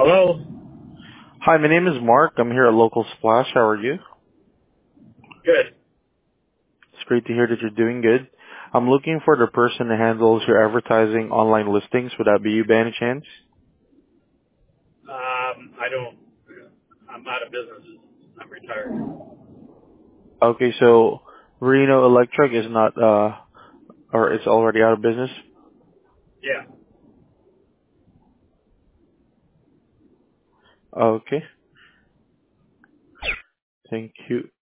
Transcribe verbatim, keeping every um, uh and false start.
Hello? Hi, my name is Mark. I'm here at Local Splash. How are you? Good. It's great to hear that you're doing good. I'm looking for the person that handles your advertising online listings. Would that be you by any chance? Um, I don't, I'm out of business. I'm retired. Okay, so Reno Electric is not, uh, or it's already out of business? Yeah. Okay, thank you.